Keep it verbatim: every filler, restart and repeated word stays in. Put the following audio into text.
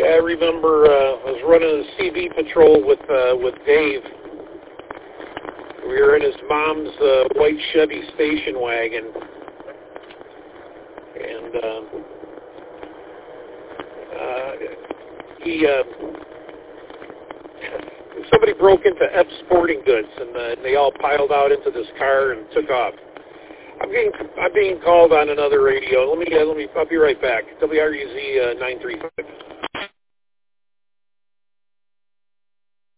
Yeah, I remember uh, I was running a C B patrol with uh, with Dave. We were in his mom's uh, white Chevy station wagon, and uh, uh, he uh, somebody broke into F Sporting Goods, and uh, they all piled out into this car and took off. I'm being I'm being called on another radio. Let me uh, let me I'll be right back. W R U Z uh, nine three five.